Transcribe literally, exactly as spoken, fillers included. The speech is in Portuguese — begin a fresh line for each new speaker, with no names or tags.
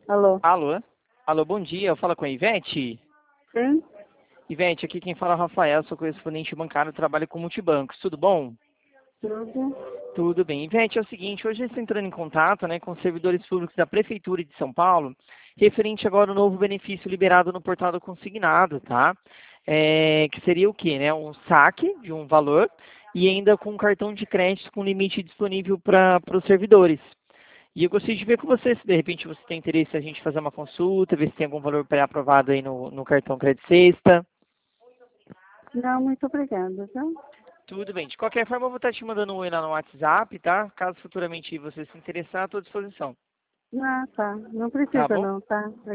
Alô?
Alô? Alô, bom dia. Eu falo com a Ivete.
Sim?
Ivete, aqui quem fala é o Rafael, sou correspondente bancário, trabalho com multibancos. Tudo bom?
Tudo?
Tudo bem. Ivete, é o seguinte, hoje eu estou entrando em contato, né, com os servidores públicos da Prefeitura de São Paulo, referente agora ao novo benefício liberado no portal do consignado, tá? É, que seria o quê, né? Um saque de um valor e ainda com um cartão de crédito com limite disponível para os servidores. E eu gostaria de ver com você se de repente você tem interesse em a gente fazer uma consulta, ver se tem algum valor pré-aprovado aí no, no cartão Crédito Sexta.
Não, muito obrigada, tá?
Tudo bem. De qualquer forma, eu vou estar te mandando um oi lá no WhatsApp, tá? Caso futuramente você se interessar, estou à disposição.
Ah, tá. Não
Tá
precisa
bom?
não, tá?